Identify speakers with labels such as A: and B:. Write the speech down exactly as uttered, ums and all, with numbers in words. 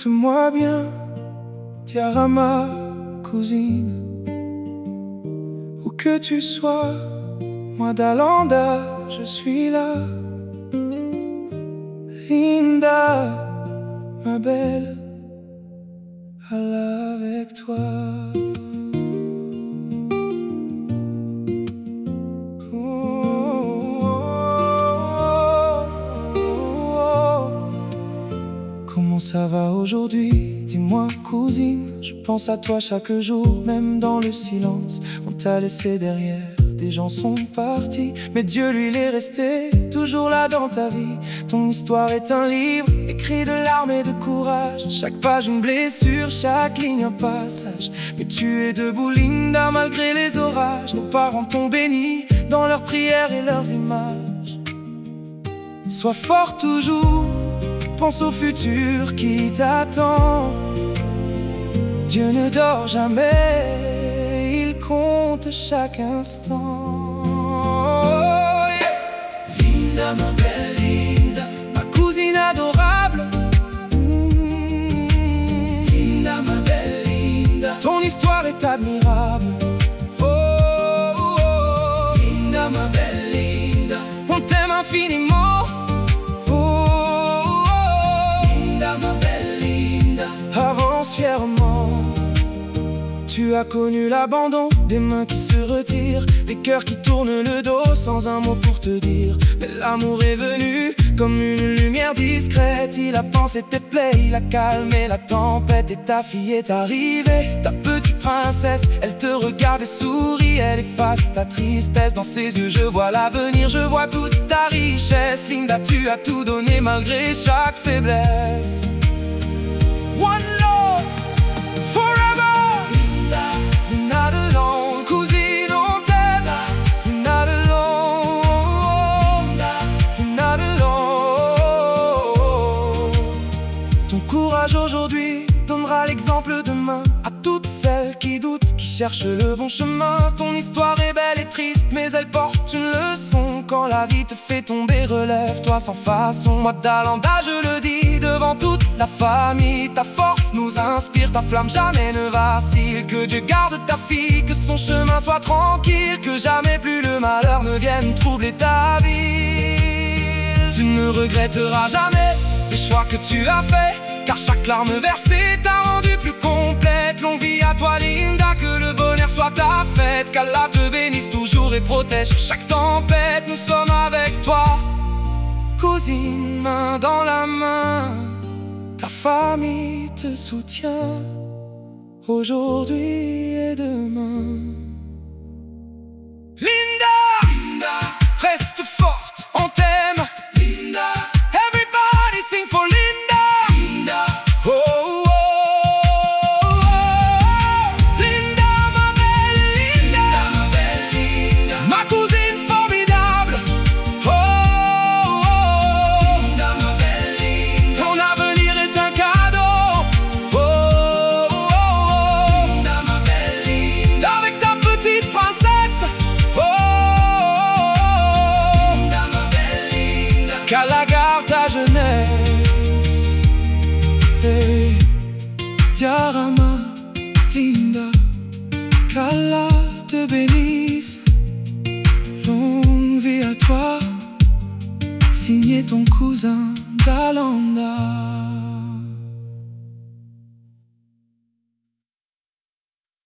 A: Écoute-moi bien, Diarama, cousine. Où que tu sois, moi d'Alanda, je suis là. Linda, ma belle, Allah avec toi. Comment ça va aujourd'hui? Dis-moi, cousine, je pense à toi chaque jour, même dans le silence. On t'a laissé derrière, des gens sont partis, mais Dieu lui il est resté, toujours là dans ta vie. Ton histoire est un livre, écrit de larmes et de courage. Chaque page une blessure, chaque ligne un passage. Mais tu es debout, Linda, malgré les orages. Nos parents t'ont béni dans leurs prières et leurs images. Sois fort toujours, pense au futur qui t'attend. Dieu ne dort jamais, il compte chaque instant. Oh, yeah. Linda, ma belle Linda, ma cousine adorable. mmh. Linda, ma belle Linda, ton histoire est admirable. Oh, oh, oh. Linda, ma belle Linda, on t'aime infiniment. Avance fièrement. Tu as connu l'abandon, des mains qui se retirent, des cœurs qui tournent le dos sans un mot pour te dire. Mais l'amour est venu comme une lumière discrète. Il a pensé tes plaies, il a calmé la tempête. Et ta fille est arrivée, ta petite princesse. Elle te regarde et sourit, elle efface ta tristesse. Dans ses yeux je vois l'avenir, je vois toute ta richesse. Linda, tu as tout donné malgré chaque faiblesse. One love, forever. Linda, you're not alone. Cousine, on t'aime. You're not alone. Linda, you're not alone. Ton courage aujourd'hui donnera l'exemple demain à toutes celles qui doutent, qui cherchent le bon chemin. Ton histoire est belle et triste, mais elle porte une leçon. Quand la vie te fait tomber, relève-toi sans façon. Moi d'Alanda, je le dis devant toute la famille. Ta force nous inspire, ta flamme jamais ne vacille. Que Dieu garde ta fille, que son chemin soit tranquille. Que jamais plus le malheur ne vienne troubler ta vie. Tu ne regretteras jamais les choix que tu as faits, car chaque larme versée t'a rendu plus complète. Longue vie à toi Linda, que le bonheur soit ta fête. Qu'Allah te bénisse toujours et protège chaque tempête. Nous sommes avec toi, cousine, main dans la main. Ta famille te soutient aujourd'hui et demain. Linda, Linda, reste forte, on t'aime. Linda, everybody sing for Linda. Linda, oh, oh, oh, oh. Linda, ma belle Linda, Linda, ma belle Linda, ma cousine formidable. Oh, oh, oh. Linda, ma belle Linda, ton avenir est un cadeau. Oh, oh, oh, oh. Linda, ma belle Linda, avec ta petite princesse. Oh, oh, oh. Linda, ma belle Linda, qu'Allah garde ta jeunesse. Hey, Diarama, Linda, qu'Allah te bénisse. Longue vie à toi, signé ton cousin d'Alanda.